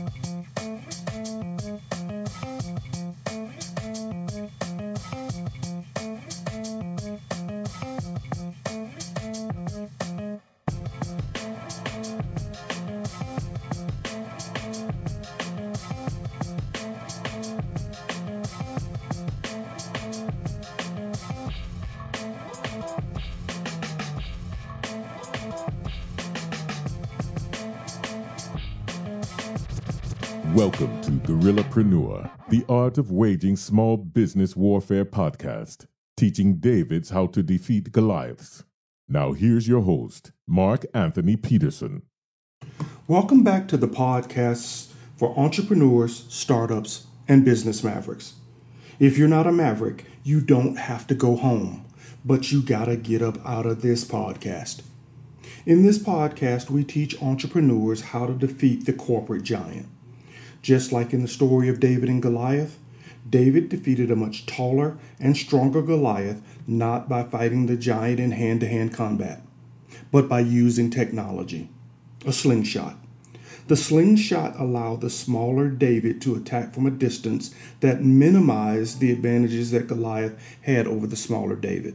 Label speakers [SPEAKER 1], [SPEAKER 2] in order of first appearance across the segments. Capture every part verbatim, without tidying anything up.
[SPEAKER 1] Welcome to Gorillapreneur, the Art of Waging Small Business Warfare podcast, teaching Davids how to defeat Goliaths. Now here's your host, Mark Anthony Peterson.
[SPEAKER 2] Welcome back to the podcast for entrepreneurs, startups, and business mavericks. If you're not a maverick, you don't have to go home, but you gotta get up out of this podcast. In this podcast, we teach entrepreneurs how to defeat the corporate giant. Just like in the story of David and Goliath, David defeated a much taller and stronger Goliath not by fighting the giant in hand-to-hand combat, but by using technology, a slingshot. The slingshot allowed the smaller David to attack from a distance that minimized the advantages that Goliath had over the smaller David.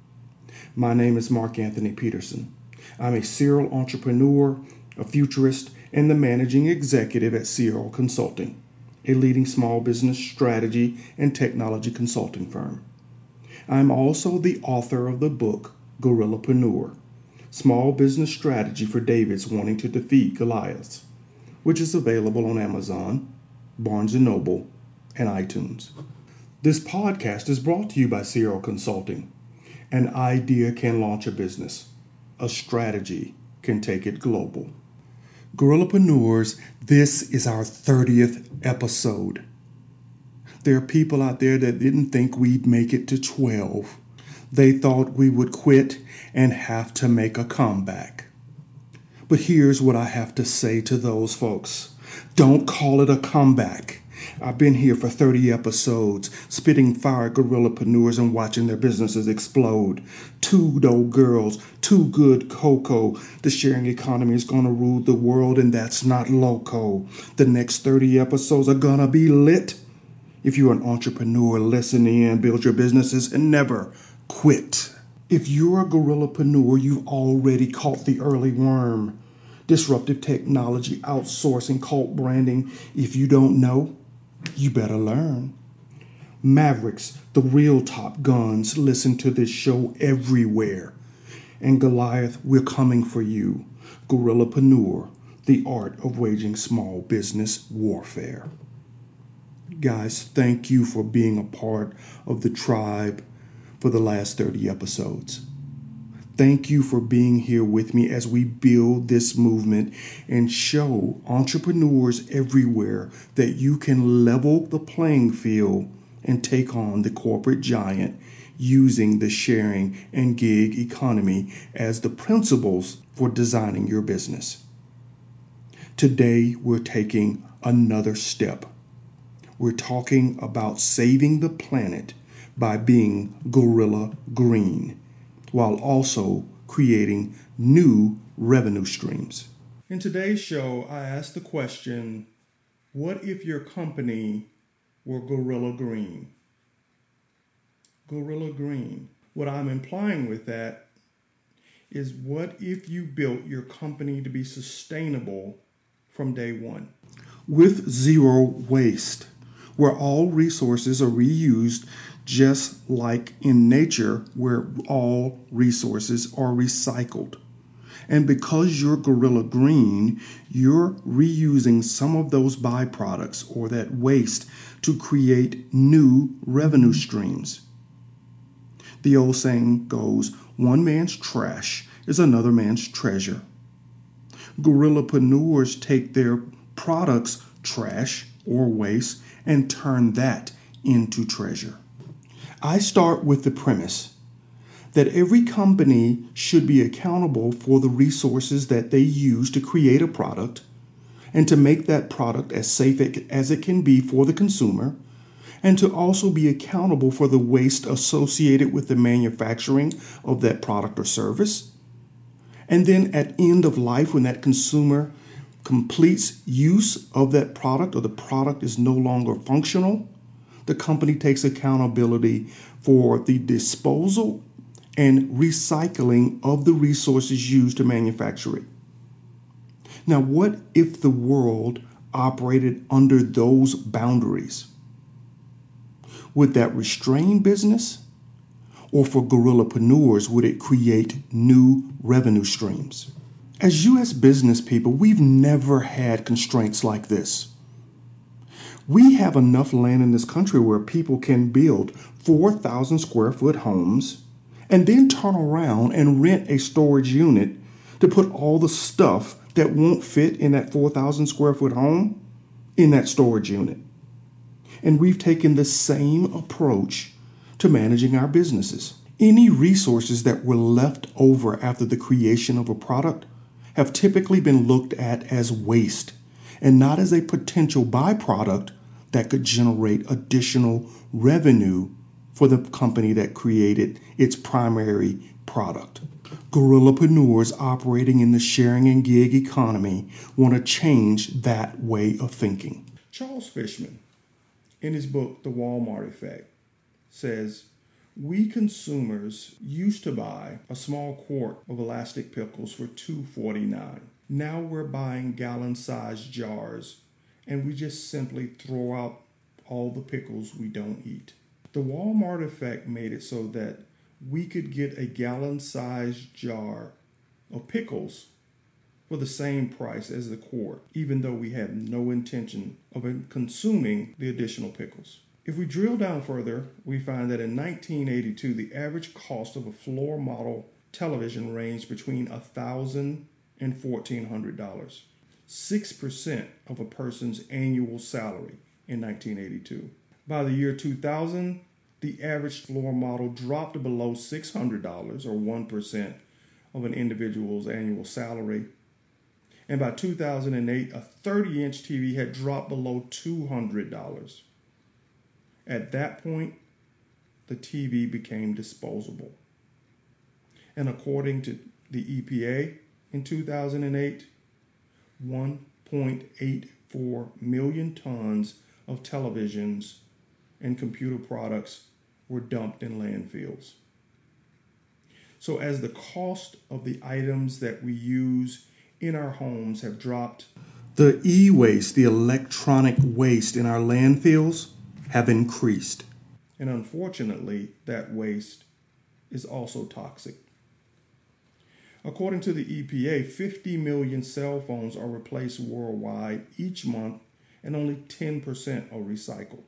[SPEAKER 2] My name is Mark Anthony Peterson. I'm a serial entrepreneur, a futurist, and the managing executive at Serial Consulting, a leading small business strategy and technology consulting firm. I'm also the author of the book Gorillapreneur, Small Business Strategy for Davids Wanting to Defeat Goliaths, which is available on Amazon, Barnes and Noble, and iTunes. This podcast is brought to you by Serial Consulting. An idea can launch a business. A strategy can take it global. Gorillapreneurs, this is our thirtieth episode. There are people out there that didn't think we'd make it to twelve. They thought we would quit and have to make a comeback. But here's what I have to say to those folks. Don't call it a comeback. I've been here for thirty episodes, spitting fire at gorillapreneurs and watching their businesses explode. Two dope girls, too good cocoa. The sharing economy is going to rule the world, and that's not loco. The next thirty episodes are going to be lit. If you're an entrepreneur, listen in, build your businesses, and never quit. If you're a gorillapreneur, you've already caught the early worm. Disruptive technology, outsourcing, cult branding. If you don't know, you better learn. Mavericks, the real top guns, listen to this show everywhere. And Goliath, we're coming for you. Gorillapreneur, the art of waging small business warfare. Guys, thank you for being a part of the tribe for the last thirty episodes. Thank you for being here with me as we build this movement and show entrepreneurs everywhere that you can level the playing field and take on the corporate giant using the sharing and gig economy as the principles for designing your business. Today, we're taking another step. We're talking about saving the planet by being gorilla green, while also creating new revenue streams. In today's show, I asked the question, what if your company were Gorilla Green? Gorilla Green. What I'm implying with that is, what if you built your company to be sustainable from day one? With zero waste, where all resources are reused, just like in nature, where all resources are recycled. And because you're Gorilla Green, you're reusing some of those byproducts or that waste to create new revenue streams. The old saying goes, one man's trash is another man's treasure. Gorillapreneurs take their products, trash or waste, and turn that into treasure. I start with the premise that every company should be accountable for the resources that they use to create a product and to make that product as safe as it can be for the consumer, and to also be accountable for the waste associated with the manufacturing of that product or service. And then at end of life, when that consumer completes use of that product or the product is no longer functional, the company takes accountability for the disposal and recycling of the resources used to manufacture it. Now, what if the world operated under those boundaries? Would that restrain business? Or for guerrillapreneurs, would it create new revenue streams? As U S business people, we've never had constraints like this. We have enough land in this country where people can build four thousand square foot homes and then turn around and rent a storage unit to put all the stuff that won't fit in that four thousand square foot home in that storage unit. And we've taken the same approach to managing our businesses. Any resources that were left over after the creation of a product have typically been looked at as waste and not as a potential byproduct that could generate additional revenue for the company that created its primary product. Guerrillapreneurs operating in the sharing and gig economy want to change that way of thinking. Charles Fishman, in his book, The Walmart Effect, says, "We consumers used to buy a small quart of elastic pickles for two dollars and forty-nine cents. Now we're buying gallon-sized jars, and we just simply throw out all the pickles we don't eat." The Walmart Effect made it so that we could get a gallon-sized jar of pickles for the same price as the quart, even though we had no intention of consuming the additional pickles. If we drill down further, we find that in nineteen eighty-two, the average cost of a floor model television ranged between one thousand dollars and fourteen hundred dollars, six percent of a person's annual salary in nineteen eighty-two. By the year two thousand, the average floor model dropped below six hundred dollars, or one percent of an individual's annual salary. And by two thousand eight, a thirty-inch T V had dropped below two hundred dollars. At that point, the T V became disposable. And according to the E P A in two thousand eight, one point eight four million tons of televisions and computer products were dumped in landfills. So as the cost of the items that we use in our homes have dropped, the e-waste, the electronic waste in our landfills, have increased. And unfortunately, that waste is also toxic. According to the E P A, fifty million cell phones are replaced worldwide each month, and only ten percent are recycled.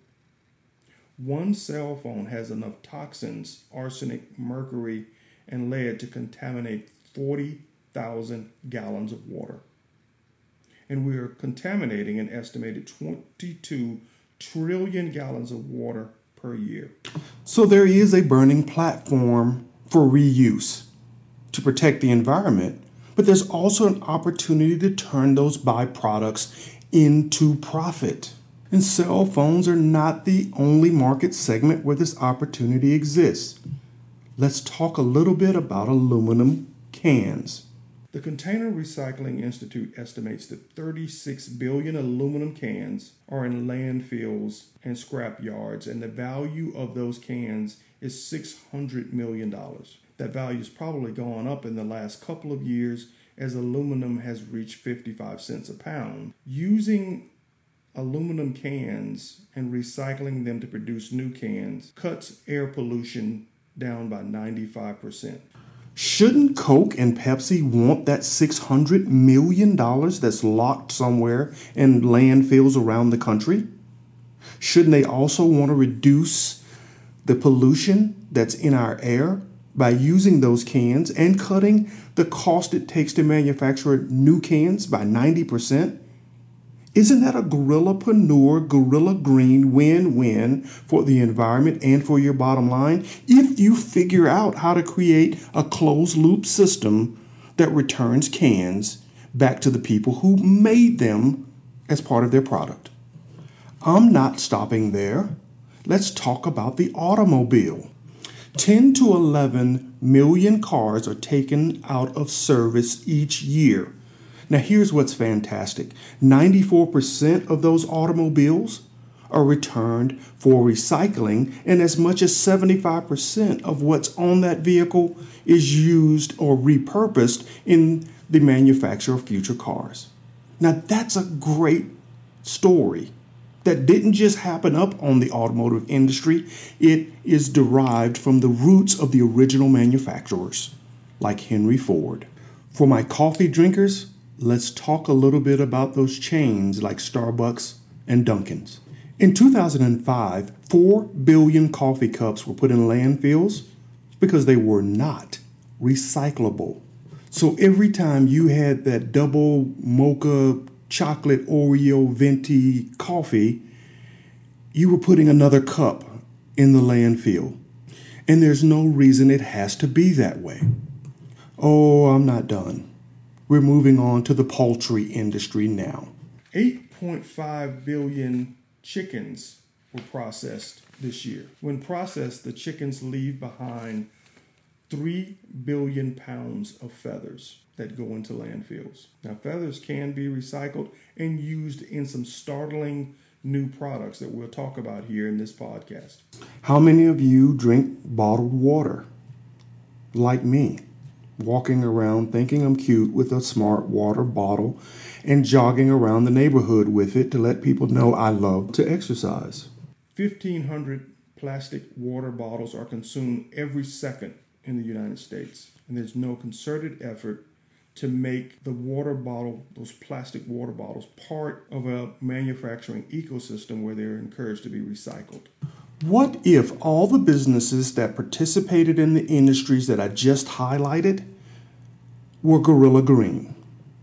[SPEAKER 2] One cell phone has enough toxins, arsenic, mercury, and lead to contaminate forty thousand gallons of water. And we are contaminating an estimated twenty-two trillion gallons of water per year. So there is a burning platform for reuse to protect the environment, but there's also an opportunity to turn those byproducts into profit. And cell phones are not the only market segment where this opportunity exists. Let's talk a little bit about aluminum cans. The Container Recycling Institute estimates that thirty-six billion aluminum cans are in landfills and scrap yards, and the value of those cans is six hundred million dollars. That value has probably gone up in the last couple of years as aluminum has reached fifty-five cents a pound. Using aluminum cans and recycling them to produce new cans cuts air pollution down by ninety-five percent. Shouldn't Coke and Pepsi want that six hundred million dollars that's locked somewhere in landfills around the country? Shouldn't they also want to reduce the pollution that's in our air by using those cans and cutting the cost it takes to manufacture new cans by ninety percent? Isn't that a guerrillapreneur, guerrilla green win-win for the environment and for your bottom line if you figure out how to create a closed-loop system that returns cans back to the people who made them as part of their product? I'm not stopping there. Let's talk about the automobile. ten to eleven million cars are taken out of service each year. Now, here's what's fantastic. ninety-four percent of those automobiles are returned for recycling, and as much as seventy-five percent of what's on that vehicle is used or repurposed in the manufacture of future cars. Now, that's a great story that didn't just happen up on the automotive industry. It is derived from the roots of the original manufacturers, like Henry Ford. For my coffee drinkers, let's talk a little bit about those chains like Starbucks and Dunkin's. In two thousand five, four billion coffee cups were put in landfills because they were not recyclable. So every time you had that double mocha chocolate Oreo venti coffee, you were putting another cup in the landfill. And there's no reason it has to be that way. Oh, I'm not done. We're moving on to the poultry industry now. eight point five billion chickens were processed this year. When processed, the chickens leave behind three billion pounds of feathers that go into landfills. Now, feathers can be recycled and used in some startling new products that we'll talk about here in this podcast. How many of you drink bottled water? Like me, walking around thinking I'm cute with a smart water bottle and jogging around the neighborhood with it to let people know I love to exercise. fifteen hundred plastic water bottles are consumed every second in the United States, and there's no concerted effort to make the water bottle, those plastic water bottles, part of a manufacturing ecosystem where they're encouraged to be recycled. What if all the businesses that participated in the industries that I just highlighted were Gorilla Green?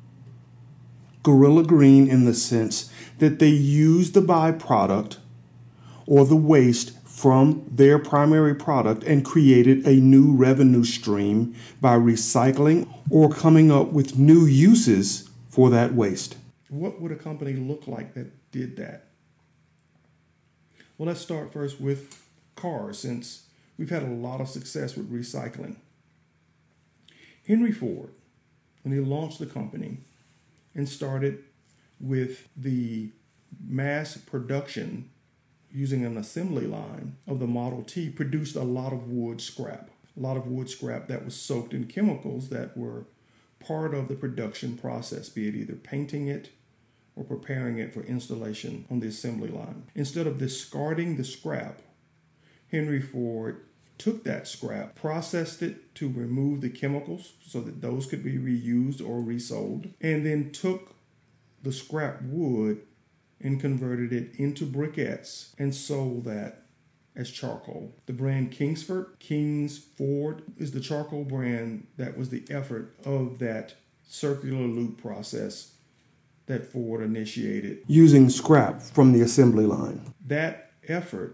[SPEAKER 2] Gorilla Green in the sense that they use the byproduct or the waste from their primary product and created a new revenue stream by recycling or coming up with new uses for that waste. What would a company look like that did that? Well, let's start first with cars, since we've had a lot of success with recycling. Henry Ford, when he launched the company and started with the mass production using an assembly line of the Model T, produced a lot of wood scrap. A lot of wood scrap that was soaked in chemicals that were part of the production process, be it either painting it or preparing it for installation on the assembly line. Instead of discarding the scrap, Henry Ford took that scrap, processed it to remove the chemicals so that those could be reused or resold, and then took the scrap wood and converted it into briquettes and sold that as charcoal. The brand Kingsford, Kings Ford, is the charcoal brand that was the effort of that circular loop process that Ford initiated. Using scrap from the assembly line. That effort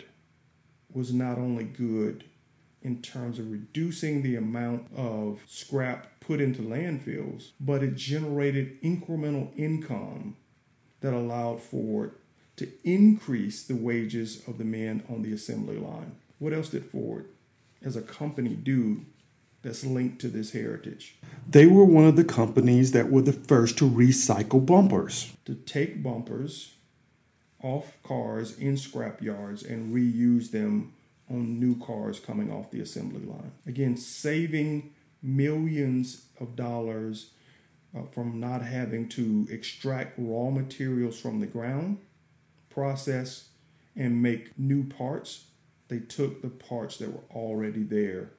[SPEAKER 2] was not only good in terms of reducing the amount of scrap put into landfills, but it generated incremental income that allowed Ford to increase the wages of the men on the assembly line. What else did Ford, as a company, do that's linked to this heritage? They were one of the companies that were the first to recycle bumpers. To take bumpers off cars in scrap yards and reuse them on new cars coming off the assembly line. Again, saving millions of dollars Uh, from not having to extract raw materials from the ground, process, and make new parts. They took the parts that were already there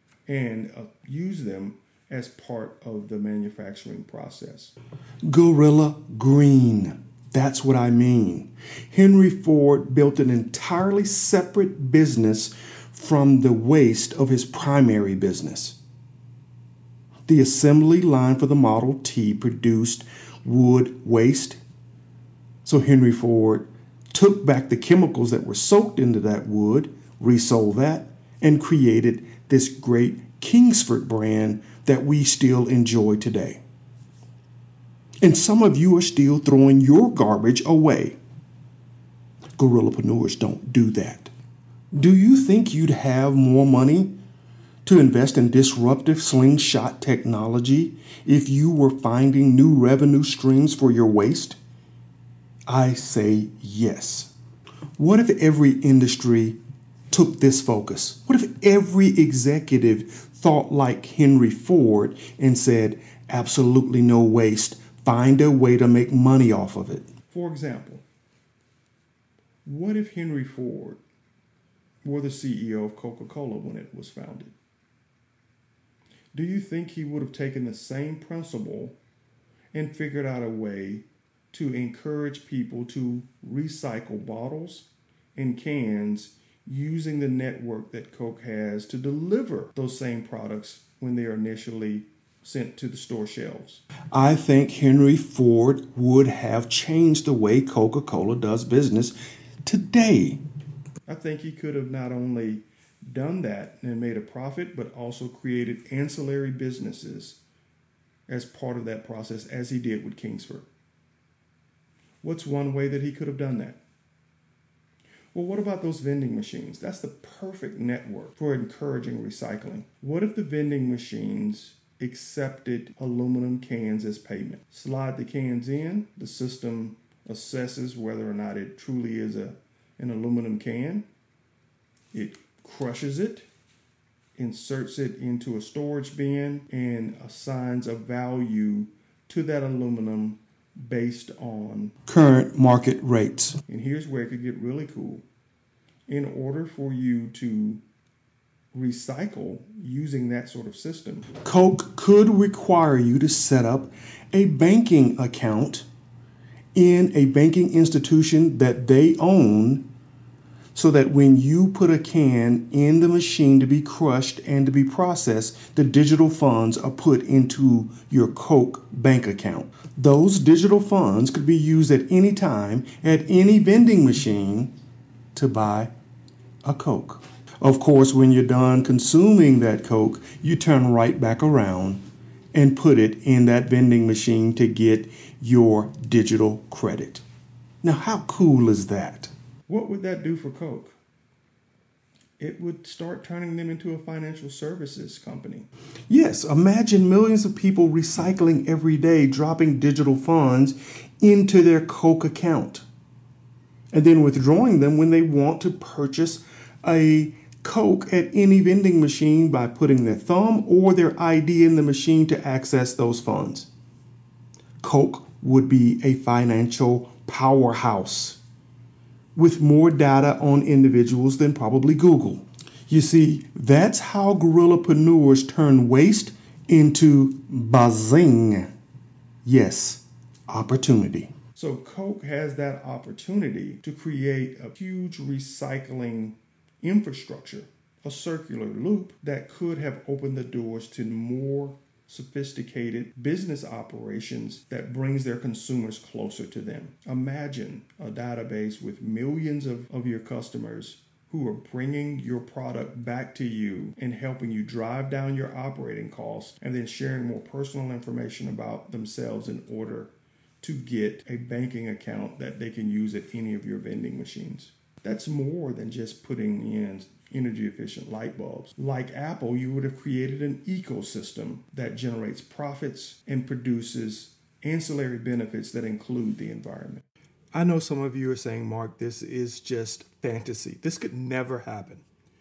[SPEAKER 2] and uh, used them as part of the manufacturing process. Gorilla Green. That's what I mean. Henry Ford built an entirely separate business from the waste of his primary business. The assembly line for the Model T produced wood waste. So Henry Ford took back the chemicals that were soaked into that wood, resold that, and created this great Kingsford brand that we still enjoy today. And some of you are still throwing your garbage away. Gorillapreneurs don't do that. Do you think you'd have more money to invest in disruptive slingshot technology if you were finding new revenue streams for your waste? I say yes. What if every industry took this focus? What if every executive thought like Henry Ford and said, absolutely no waste, find a way to make money off of it? For example, what if Henry Ford were the C E O of Coca-Cola when it was founded? Do you think he would have taken the same principle and figured out a way to encourage people to recycle bottles and cans using the network that Coke has to deliver those same products when they are initially sent to the store shelves? I think Henry Ford would have changed the way Coca-Cola does business today. I think he could have not only done that and made a profit, but also created ancillary businesses as part of that process, as he did with Kingsford. What's one way that he could have done that? Well, what about those vending machines? That's the perfect network for encouraging recycling. What if the vending machines accepted aluminum cans as payment? Slide the cans in, the system assesses whether or not it truly is a, an aluminum can. It crushes it, inserts it into a storage bin, and assigns a value to that aluminum based on current market rates. And here's where it could get really cool. In order for you to recycle using that sort of system, Coke could require you to set up a banking account in a banking institution that they own, so that when you put a can in the machine to be crushed and to be processed, the digital funds are put into your Coke bank account. Those digital funds could be used at any time at any vending machine to buy a Coke. Of course, when you're done consuming that Coke, you turn right back around and put it in that vending machine to get your digital credit. Now, how cool is that? What would that do for Coke? It would start turning them into a financial services company. Yes, imagine millions of people recycling every day, dropping digital funds into their Coke account, and then withdrawing them when they want to purchase a Coke at any vending machine by putting their thumb or their I D in the machine to access those funds. Coke would be a financial powerhouse with more data on individuals than probably Google. You see, that's how guerrillapreneurs turn waste into bazing. Yes, opportunity. So Coke has that opportunity to create a huge recycling infrastructure, a circular loop that could have opened the doors to more sophisticated business operations that brings their consumers closer to them. Imagine a database with millions of, of your customers who are bringing your product back to you and helping you drive down your operating costs, and then sharing more personal information about themselves in order to get a banking account that they can use at any of your vending machines. That's more than just putting in energy efficient light bulbs. Like Apple, you would have created an ecosystem that generates profits and produces ancillary benefits that include the environment. I know some of you are saying, Mark, this is just fantasy. This could never happen.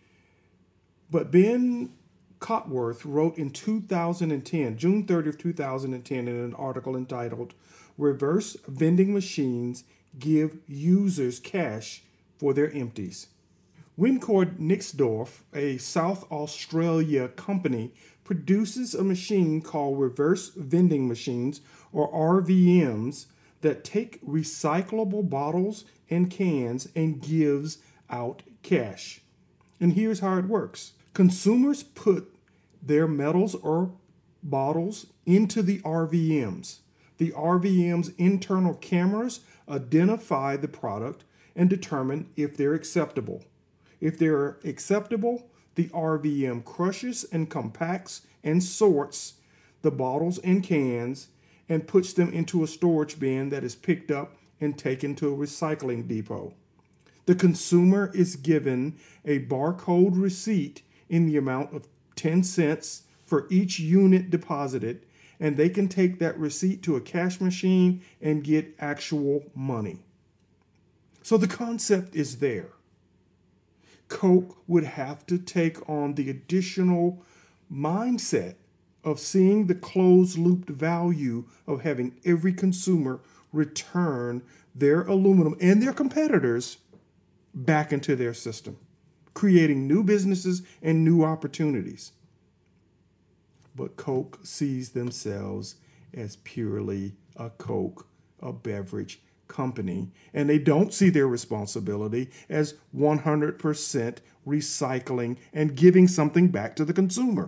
[SPEAKER 2] But Ben Cotworth wrote in two thousand ten, June thirtieth, two thousand ten, in an article entitled, "Reverse Vending Machines Give Users Cash for Their Empties." Wincord Nixdorf, a South Australia company, produces a machine called reverse vending machines, or R V Ms, that take recyclable bottles and cans and gives out cash. And here's how it works. Consumers put their metals or bottles into the R V Ms. The R V M's internal cameras identify the product and determine if they're acceptable. If they're acceptable, the R V M crushes and compacts and sorts the bottles and cans and puts them into a storage bin that is picked up and taken to a recycling depot. The consumer is given a barcode receipt in the amount of ten cents for each unit deposited, and they can take that receipt to a cash machine and get actual money. So the concept is there. Coke would have to take on the additional mindset of seeing the closed-looped value of having every consumer return their aluminum and their competitors back into their system, creating new businesses and new opportunities. But Coke sees themselves as purely a Coke, a beverage company, and they don't see their responsibility as one hundred percent recycling and giving something back to the consumer.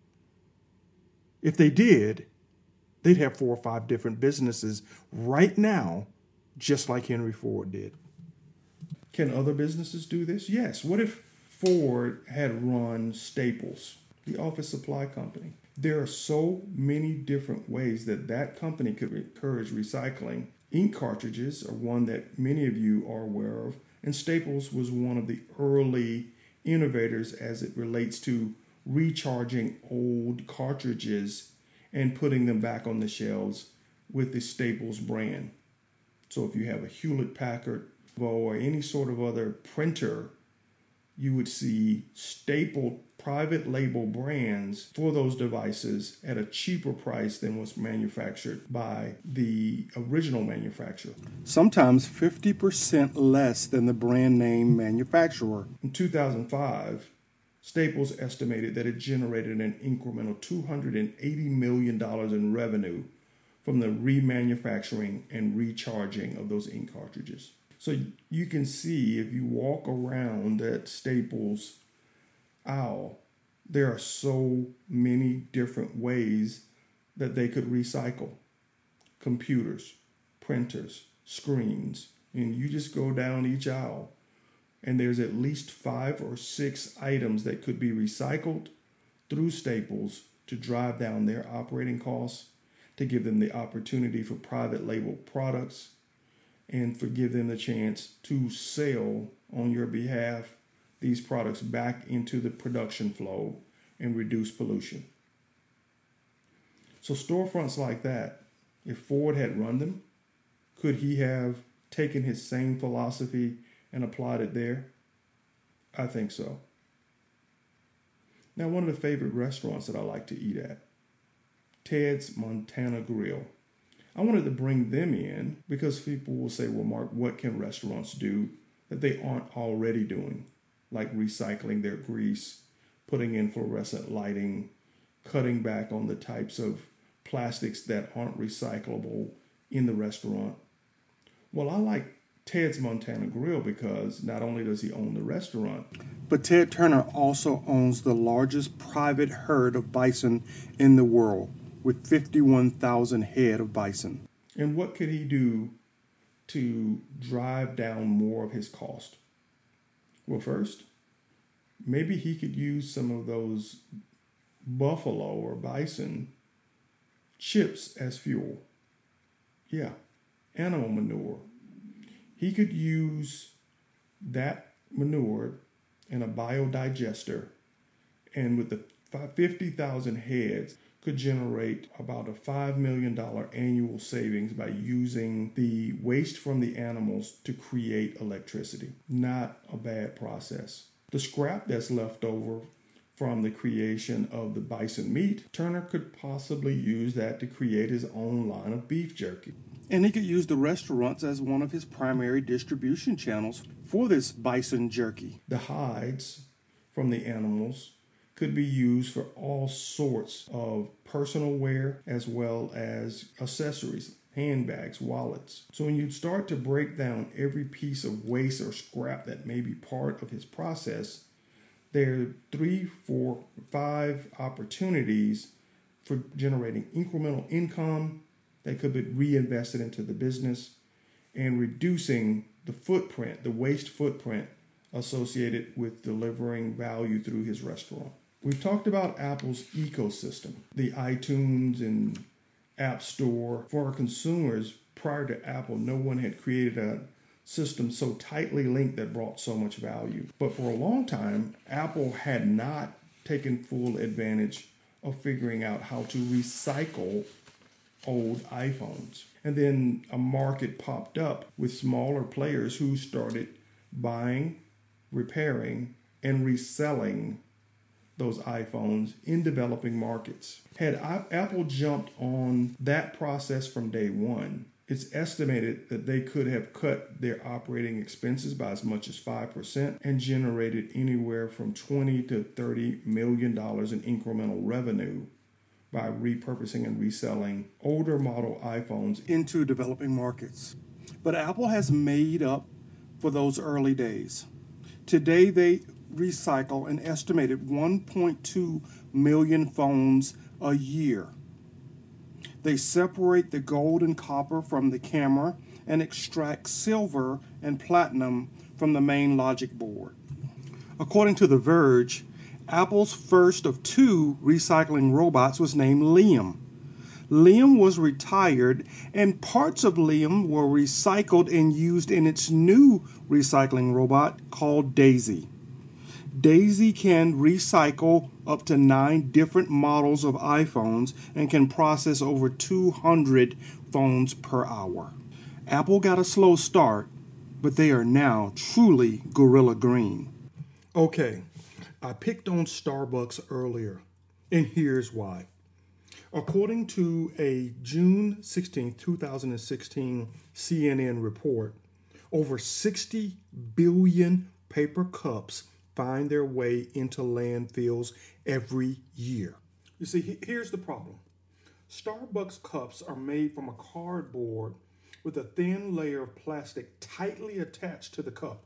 [SPEAKER 2] If they did, they'd have four or five different businesses right now, just like Henry Ford did. Can other businesses do this? Yes. What if Ford had run Staples, the office supply company? There are so many different ways that that company could encourage recycling. Ink cartridges are one that many of you are aware of, and Staples was one of the early innovators as it relates to recharging old cartridges and putting them back on the shelves with the Staples brand. So if you have a Hewlett-Packard or any sort of other printer, you would see stapled private label brands for those devices at a cheaper price than was manufactured by the original manufacturer. Sometimes fifty percent less than the brand name manufacturer. In two thousand five, Staples estimated that it generated an incremental two hundred eighty million dollars in revenue from the remanufacturing and recharging of those ink cartridges. So you can see if you walk around at Staples aisle, there are so many different ways that they could recycle. Computers, printers, screens, and you just go down each aisle and there's at least five or six items that could be recycled through Staples to drive down their operating costs, to give them the opportunity for private label products, and for give them the chance to sell on your behalf these products back into the production flow and reduce pollution. So storefronts like that, if Ford had run them, could he have taken his same philosophy and applied it there? I think so. Now, one of the favorite restaurants that I like to eat at, Ted's Montana Grill. I wanted to bring them in because people will say, well, Mark, what can restaurants do that they aren't already doing? Like recycling their grease, putting in fluorescent lighting, cutting back on the types of plastics that aren't recyclable in the restaurant. Well, I like Ted's Montana Grill because not only does he own the restaurant, but Ted Turner also owns the largest private herd of bison in the world, with fifty-one thousand head of bison. And what could he do to drive down more of his cost? Well, first, maybe he could use some of those buffalo or bison chips as fuel. Yeah, animal manure. He could use that manure in a biodigester, and with the fifty thousand heads, could generate about a five million dollars annual savings by using the waste from the animals to create electricity. Not a bad process. The scrap that's left over from the creation of the bison meat, Turner could possibly use that to create his own line of beef jerky. And he could use the restaurants as one of his primary distribution channels for this bison jerky. The hides from the animals could be used for all sorts of personal wear as well as accessories, handbags, wallets. So when you start to break down every piece of waste or scrap that may be part of his process, there are three, four, five opportunities for generating incremental income that could be reinvested into the business and reducing the footprint, the waste footprint associated with delivering value through his restaurant. We've talked about Apple's ecosystem, the iTunes and App Store. For our consumers, prior to Apple, no one had created a system so tightly linked that brought so much value. But for a long time, Apple had not taken full advantage of figuring out how to recycle old iPhones. And then a market popped up with smaller players who started buying, repairing, and reselling those iPhones in developing markets. Had Apple jumped on that process from day one, it's estimated that they could have cut their operating expenses by as much as five percent and generated anywhere from twenty to thirty million dollars in incremental revenue by repurposing and reselling older model iPhones into developing markets. But Apple has made up for those early days. Today, they recycle an estimated one point two million phones a year. They separate the gold and copper from the camera and extract silver and platinum from the main logic board. According to The Verge, Apple's first of two recycling robots was named Liam. Liam was retired, and parts of Liam were recycled and used in its new recycling robot called Daisy. Daisy can recycle up to nine different models of iPhones and can process over two hundred phones per hour. Apple got a slow start, but they are now truly gorilla green. Okay, I picked on Starbucks earlier, and here's why. According to a June sixteenth, twenty sixteen C N N report, over sixty billion paper cups find their way into landfills every year. You see, here's the problem. Starbucks cups are made from a cardboard with a thin layer of plastic tightly attached to the cup.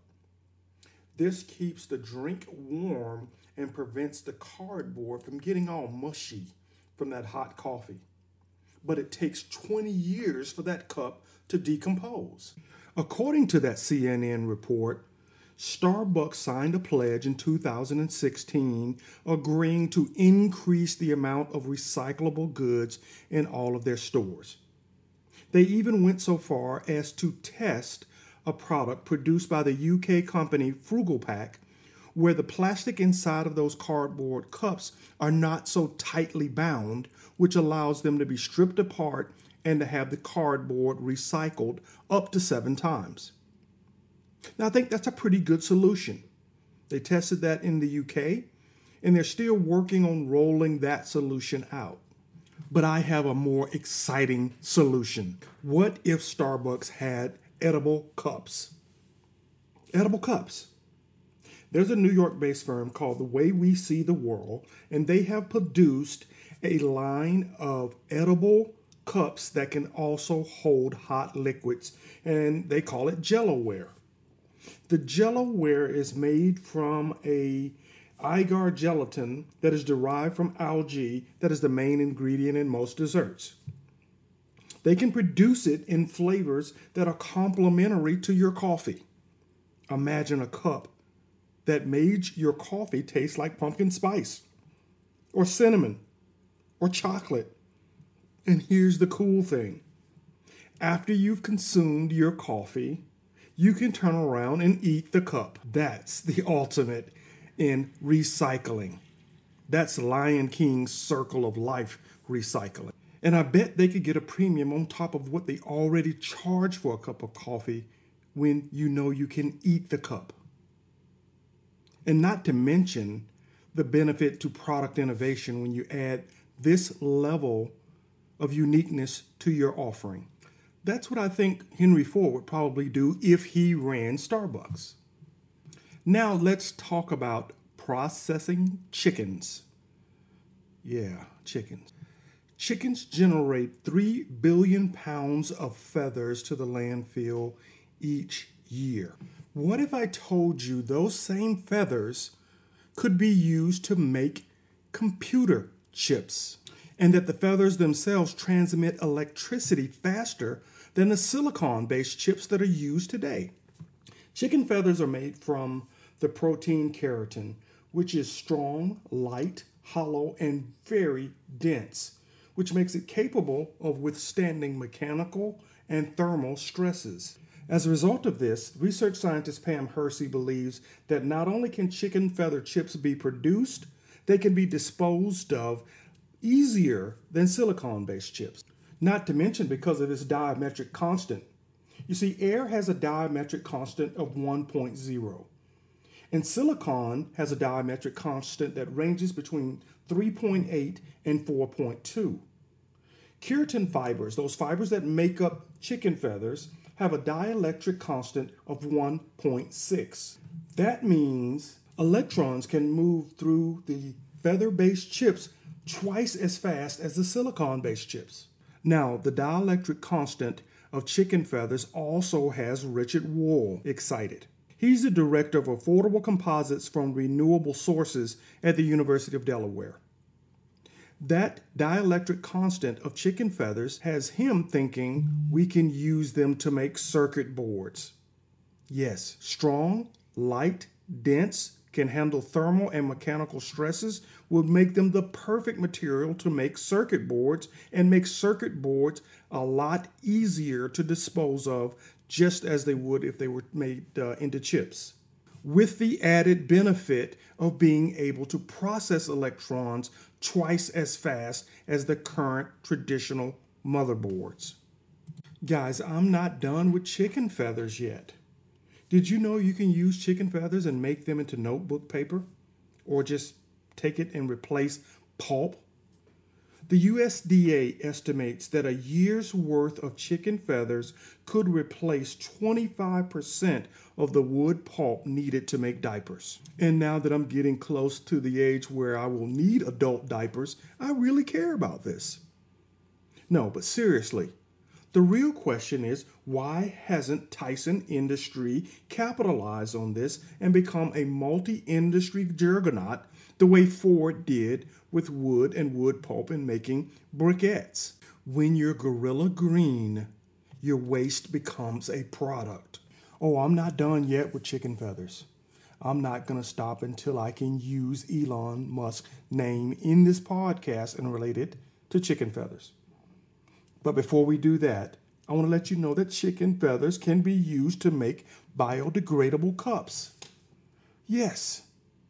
[SPEAKER 2] This keeps the drink warm and prevents the cardboard from getting all mushy from that hot coffee. But it takes twenty years for that cup to decompose. According to that C N N report, Starbucks signed a pledge in two thousand sixteen agreeing to increase the amount of recyclable goods in all of their stores. They even went so far as to test a product produced by the U K company Frugalpack, where the plastic inside of those cardboard cups are not so tightly bound, which allows them to be stripped apart and to have the cardboard recycled up to seven times. Now, I think that's a pretty good solution. They tested that in the U K, and they're still working on rolling that solution out. But I have a more exciting solution. What if Starbucks had edible cups? Edible cups. There's a New York-based firm called The Way We See the World, and they have produced a line of edible cups that can also hold hot liquids, and they call it Jellowware. The Jellowware is made from a agar gelatin that is derived from algae that is the main ingredient in most desserts. They can produce it in flavors that are complementary to your coffee. Imagine a cup that made your coffee taste like pumpkin spice or cinnamon or chocolate. And here's the cool thing. After you've consumed your coffee, you can turn around and eat the cup. That's the ultimate in recycling. That's Lion King's circle of life recycling. And I bet they could get a premium on top of what they already charge for a cup of coffee when you know you can eat the cup. And not to mention the benefit to product innovation when you add this level of uniqueness to your offering. That's what I think Henry Ford would probably do if he ran Starbucks. Now let's talk about processing chickens. Yeah, chickens. Chickens generate three billion pounds of feathers to the landfill each year. What if I told you those same feathers could be used to make computer chips, and that the feathers themselves transmit electricity faster than the silicon-based chips that are used today? Chicken feathers are made from the protein keratin, which is strong, light, hollow, and very dense, which makes it capable of withstanding mechanical and thermal stresses. As a result of this, research scientist Pam Hersey believes that not only can chicken feather chips be produced they can be disposed of easier than silicon-based chips. Not to mention because of its diametric constant. You see, air has a diametric constant of one point zero. And silicon has a diametric constant that ranges between three point eight and four point two. Keratin fibers, those fibers that make up chicken feathers, have a dielectric constant of one point six. That means electrons can move through the feather-based chips twice as fast as the silicon-based chips. Now, the dielectric constant of chicken feathers also has Richard Wohl excited. He's the director of affordable composites from renewable sources at the University of Delaware. That dielectric constant of chicken feathers has him thinking we can use them to make circuit boards. Yes, strong, light, dense, can handle thermal and mechanical stresses would make them the perfect material to make circuit boards and make circuit boards a lot easier to dispose of, just as they would if they were made uh, into chips, with the added benefit of being able to process electrons twice as fast as the current traditional motherboards. Guys, I'm not done with chicken feathers yet. Did you know you can use chicken feathers and make them into notebook paper? Or just take it and replace pulp? The U S D A estimates that a year's worth of chicken feathers could replace twenty-five percent of the wood pulp needed to make diapers. And now that I'm getting close to the age where I will need adult diapers, I really care about this. No, but seriously, the real question is, why hasn't Tyson Industry capitalized on this and become a multi-industry juggernaut the way Ford did with wood and wood pulp in making briquettes? When you're Gorilla Green, your waste becomes a product. Oh, I'm not done yet with chicken feathers. I'm not going to stop until I can use Elon Musk's name in this podcast and relate it to chicken feathers. But before we do that, I want to let you know that chicken feathers can be used to make biodegradable cups. Yes.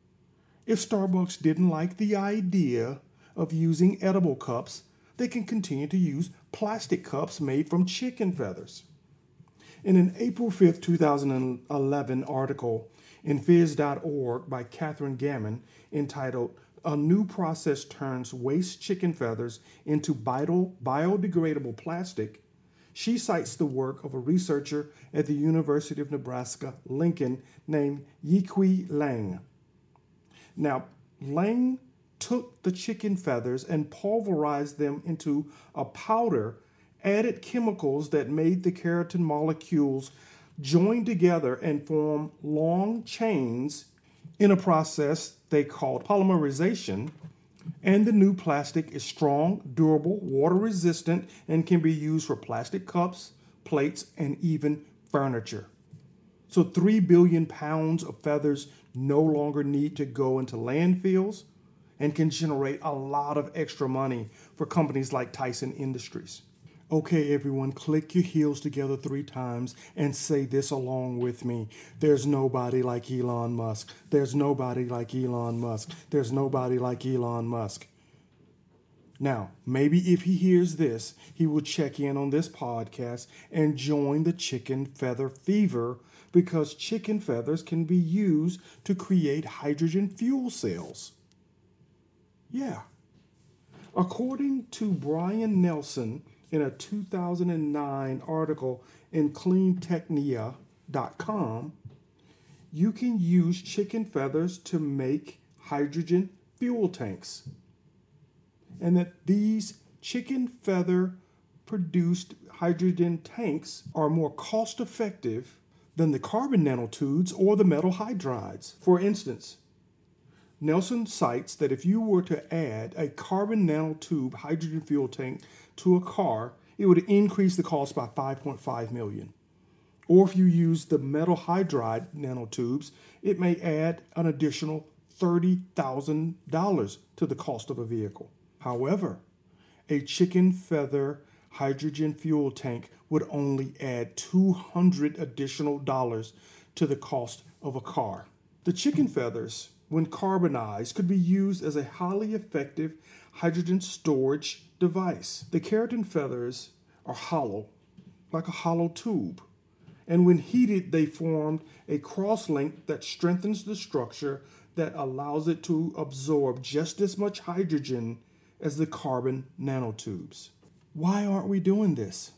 [SPEAKER 2] If Starbucks didn't like the idea of using edible cups, they can continue to use plastic cups made from chicken feathers. In an April fifth, two thousand eleven article in Phys dot org by Catherine Gammon entitled "A New Process Turns Waste Chicken Feathers into Bio- Biodegradable Plastic," she cites the work of a researcher at the University of Nebraska-Lincoln named Yiqi Lang. Now, Lang took the chicken feathers and pulverized them into a powder, added chemicals that made the keratin molecules join together and form long chains in a process they called polymerization, and the new plastic is strong, durable, water-resistant, and can be used for plastic cups, plates, and even furniture. So three billion pounds of feathers no longer need to go into landfills and can generate a lot of extra money for companies like Tyson Industries. Okay, everyone, click your heels together three times and say this along with me. There's nobody like Elon Musk. There's nobody like Elon Musk. There's nobody like Elon Musk. Now, maybe if he hears this, he will check in on this podcast and join the chicken feather fever, because chicken feathers can be used to create hydrogen fuel cells. Yeah. According to Brian Nelson, in a two thousand nine article in clean technia dot com, you can use chicken feathers to make hydrogen fuel tanks. And that these chicken feather produced hydrogen tanks are more cost effective than the carbon nanotubes or the metal hydrides. For instance, Nelson cites that if you were to add a carbon nanotube hydrogen fuel tank to a car, it would increase the cost by five point five million dollars. Or if you use the metal hydride nanotubes, it may add an additional thirty thousand dollars to the cost of a vehicle. However, a chicken feather hydrogen fuel tank would only add two hundred additional dollars to the cost of a car. The chicken feathers when carbonized, could be used as a highly effective hydrogen storage device. The keratin feathers are hollow, like a hollow tube, and when heated, they formed a cross-link that strengthens the structure that allows it to absorb just as much hydrogen as the carbon nanotubes. Why aren't we doing this?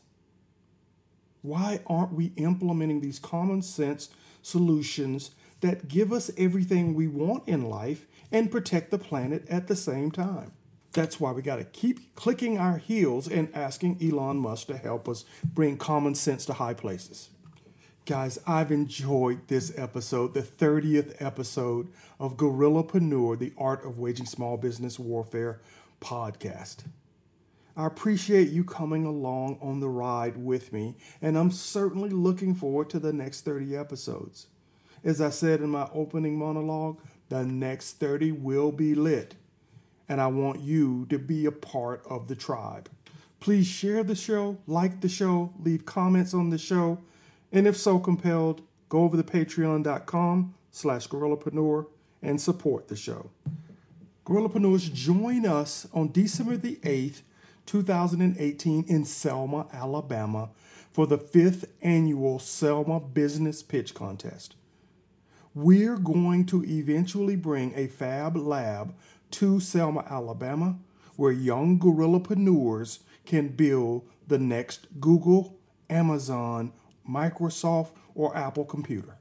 [SPEAKER 2] Why aren't we implementing these common sense solutions that give us everything we want in life and protect the planet at the same time? That's why we got to keep clicking our heels and asking Elon Musk to help us bring common sense to high places. Guys, I've enjoyed this episode, the thirtieth episode of Gorillapreneur, the Art of Waging Small Business Warfare podcast. I appreciate you coming along on the ride with me, and I'm certainly looking forward to the next thirty episodes. As I said in my opening monologue, the next thirty will be lit, and I want you to be a part of the tribe. Please share the show, like the show, leave comments on the show, and if so compelled, go over to patreon.com slash gorillapreneur and support the show. Gorillapreneurs, join us on December the eighth, twenty eighteen in Selma, Alabama for the fifth annual Selma Business Pitch Contest. We're going to eventually bring a Fab Lab to Selma, Alabama, where young gorillapreneurs can build the next Google, Amazon, Microsoft, or Apple computer.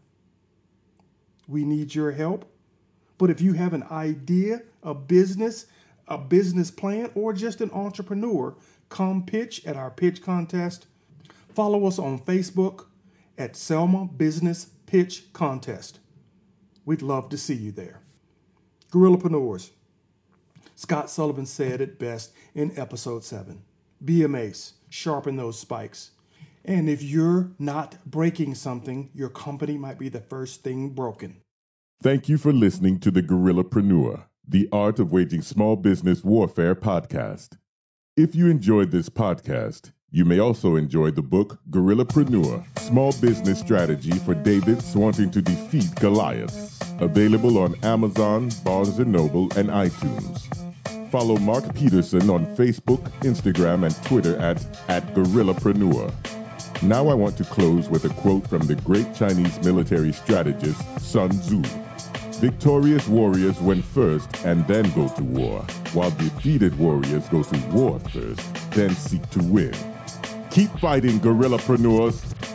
[SPEAKER 2] We need your help, but if you have an idea, a business, a business plan, or just an entrepreneur, come pitch at our pitch contest. Follow us on Facebook at Selma Business Pitch Contest. We'd love to see you there. Gorillapreneurs. Scott Sullivan said it best in episode seven. Be a mace, sharpen those spikes. And if you're not breaking something, your company might be the first thing broken.
[SPEAKER 1] Thank you for listening to the Gorillapreneur, the Art of Waging Small Business Warfare podcast. If you enjoyed this podcast, you may also enjoy the book Gorillapreneur, Small Business Strategy for Davids Wanting to Defeat Goliaths, available on Amazon, Barnes and Noble, and iTunes. Follow Mark Peterson on Facebook, Instagram, and Twitter at, at Gorillapreneur. Now I want to close with a quote from the great Chinese military strategist Sun Tzu. Victorious warriors win first and then go to war, while defeated warriors go to war first, then seek to win. Keep fighting, gorillapreneurs.